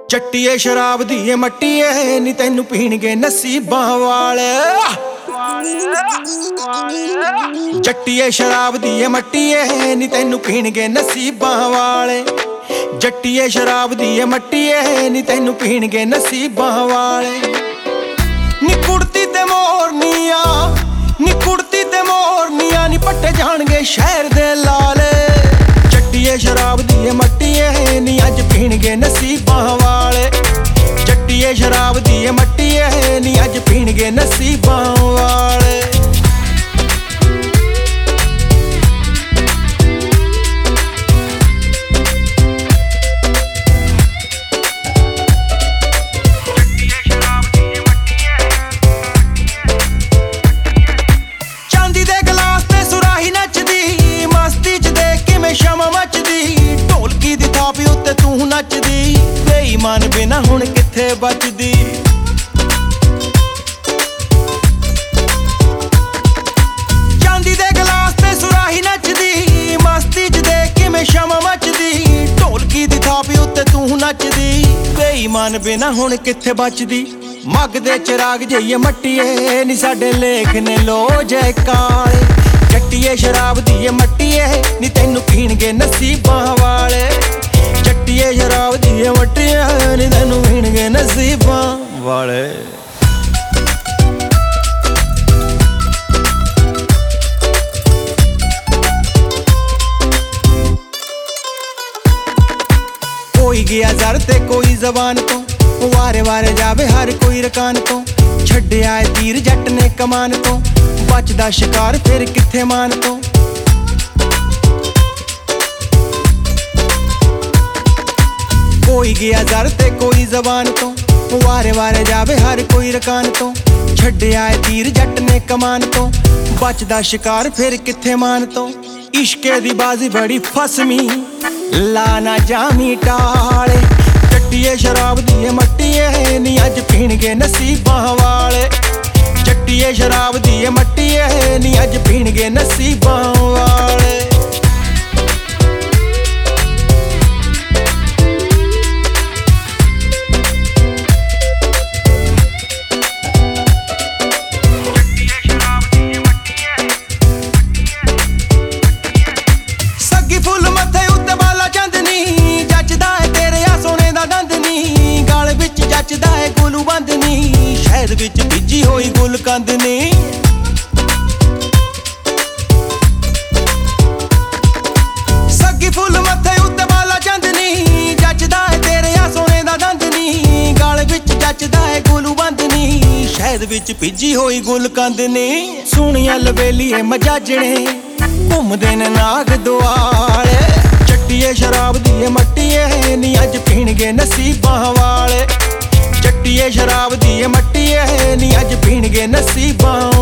ਚੱਟੀਏ ਸ਼ਰਾਬ ਦੀ ਏ ਮੱਟੀਏ ਨੀ ਤੈਨੂੰ ਪੀਣਗੇ ਨਸੀਬਾਂ ਵਾਲੇ। ਜੱਟੀਏ ਸ਼ਰਾਬ ਦੀ ਏ ਮੱਟੀਏ ਨੀ ਤੈਨੂੰ ਪੀਣਗੇ ਨਸੀਬਾਂ ਵਾਲੇ। ਜੱਟੀਏ ਸ਼ਰਾਬ ਦੀ ਏ ਮੱਟੀਏ ਨੀ ਤੈਨੂੰ ਪੀਣਗੇ ਨਸੀਬਾਂ ਵਾਲੇ। ਨੀ ਕੁੜਤੀ ਤੇ ਮੋਰਨੀਆਂ, ਨੀ ਕੁੜਤੀ ਤੇ ਮੋਰਨੀਆਂ ਨੀ ਪੱਟੇ ਜਾਣਗੇ ਸ਼ਹਿਰ ਦੇ ਲਾਲੇ। ਜੱਟੀਏ ਸ਼ਰਾਬ ਦੀ ਏ ਮੱਟੀਏ ਨੀ ਅੱਜ ਪੀਣਗੇ ਨਸੀਬਾਂ ਵਾਲੇ। ਜੱਟੀਏ ਸ਼ਰਾਬ ਦੀ ਏ ਮੱਟੀਏ ਨੀ ਅੱਜ ਪੀਣਗੇ ਨਸੀਬਾਂ ਵਾਲੇ। ਚਾਂਦੀ ਦੇ ਗਲਾਸ ਤੇ ਸੁਰਾਹੀ ਨੱਚਦੀ, ਮਸਤੀ ਚ ਦੇਖ ਕਿਵੇਂ ਸ਼ਮਾ ਮੱਚਦੀ। ਢੋਲਕੀ ਦੀ ਥਾਪੀ ਉੱਤੇ ਤੂੰ ਨੱਚਦੀ, ਬੇਈਮਾਨ ਬਿਨਾ ਹੁਣ ਕਿੱਥੇ ਬਚਦੀ। ਚਾਂਦੀ ਦੇ ਗਲਾਸ ਤੇ ਸੁਰਾਹੀ ਨੱਚਦੀ, ਮਸਤੀ ਚ ਦੇਖ ਕਿਵੇਂ ਸ਼ਮਾ ਮੱਚਦੀ। ਢੋਲਕੀ ਦੀ ਥਾਪੀ ਉੱਤੇ ਤੂੰ ਨੱਚਦੀ, ਬੇਈਮਾਨ ਬਿਨਾ ਹੁਣ ਕਿੱਥੇ ਬਚਦੀ। ਮੱਗ ਦੇ ਚਿਰਾਗ ਜਈਏ ਮੱਟੀਏ ਨੀ ਸਾਡੇ ਲੇਖ ਨੇ ਲੋ ਜੈ ਕਾਲੇ। ਜੱਟੀਏ ਸ਼ਰਾਬ ਦੀ ਏ ਮੱਟੀਏ ਨੀ ਤੈਨੂੰ ਪੀਣਗੇ ਨਸੀਬਾਂ ਵਾਲੇ। ਜੱਟੀਏ ਸ਼ਰਾਬ ਦੀ ਏ ਮੱਟੀਏ ਨੀ ਤੈਨੂੰ ਪੀਣਗੇ ਨਸੀਬਾਂ ਵਾਲੇ। ਕੋਈ ਗਿਆ ਜ਼ਰ ਤੇ ਕੋਈ ਜ਼ਬਾਨ ਤੋਂ, ਵਾਰੇ ਵਾਰੇ ਜਾਵੇ ਹਰ ਕੋਈ ਰਕਾਨ ਤੋਂ। ਛੱਡਿਆ ਏ ਤੀਰ ਜੱਟ ਨੇ ਕਮਾਨ ਤੋਂ, ਬਚਦਾ ਸ਼ਿਕਾਰ ਫਿਰ ਕਿੱਥੇ ਮਾਨ ਤੋਂ। ਕੋਈ ਗਿਆ ਜ਼ਰ ਤੇ ਕੋਈ ਜ਼ਬਾਨ ਤੋਂ, ਵਾਰੇ ਵਾਰੇ ਜਾਵੇ ਹਰ ਕੋਈ ਰਕਾਨ ਤੋਂ। ਛੱਡਿਆ ਏ ਤੀਰ ਜੱਟ ਨੇ ਕਮਾਨ ਤੋਂ, ਬਚਦਾ ਸ਼ਿਕਾਰ ਫਿਰ ਕਿੱਥੇ ਮਾਨ ਤੋਂ। ਇਸ਼ਕੇ ਦੀ ਬਾਜ਼ੀ ਬੜੀ ਫਸਮੀ, ਲਾ ਨਾ ਜਾਮੀ ਟਾਲੇ। ਜੱਟੀਏ ਸ਼ਰਾਬ ਦੀ ਏ ਮੱਟੀਏ ਨੀ ਅੱਜ ਪੀਣਗੇ ਨਸੀਬਾਂ ਵਾਲੇ। ਜੱਟੀਏ ਸ਼ਰਾਬ ਦੀ ਏ ਮੱਟੀਏ ਨੀ ਅੱਜ ਪੀਣਗੇ ਨਸੀਬਾਂ ਵਾਲੇ। ਸੱਗੀ ਫੁੱਲ ਮੱਥੇ ਉੱਤੇ ਬਾਲਾ ਚੰਦਨੀ, ਜੱਚਦਾ ਏ ਤੇਰੇ ਆ ਸੋਨੇ ਦਾ ਗੰਧ ਨੀ। ਗਲ ਵਿੱਚ ਜੱਚਦਾ ਏ ਗੁਲੂ ਬੰਦ ਨੀ, ਸ਼ਹਿਦ ਵਿੱਚ ਬੀਜੀ ਹੋਈ ਗੁਲਕੰਦ ਨੀ। ਸੱਗੀ ਫੁੱਲ ਮੱਥੇ ਉੱਤੇ ਬਾਲਾ ਚੰਦਨੀ, ਜੱਚਦਾ ਏ ਤੇਰੇ ਆ ਸੋਨੇ ਦਾ ਗੰਧ ਨੀ। ਗਲ ਵਿੱਚ ਜੱਚਦਾ ਏ ਗੁਲੂ ਬੰਦ ਨੀ, ਸ਼ਹਿਦ ਵਿੱਚ ਭਿੱਜੀ ਹੋਈ ਗੁਲਕੰਦ ਨੀ। ਸੋਹਣੀਆਂ ਲਵੇਲੀਏ ਮਜਾਜਣੇ ਘੁੰਮਦੇ ਨੇ ਨਾਗ ਦੁਆਲੇ। ਜੱਟੀਏ ਸ਼ਰਾਬ ਦੀ ਏ ਮੱਟੀਏ ਨੀ ਅੱਜ ਪੀਣਗੇ ਨਸੀਬਾਂ ਵਾਲੇ। ਜੱਟੀਏ ਸ਼ਰਾਬ ਦੀ ਏ ਮੱਟੀਏ ਨੀ ਅੱਜ ਪੀਣਗੇ ਨਸੀਬਾਂ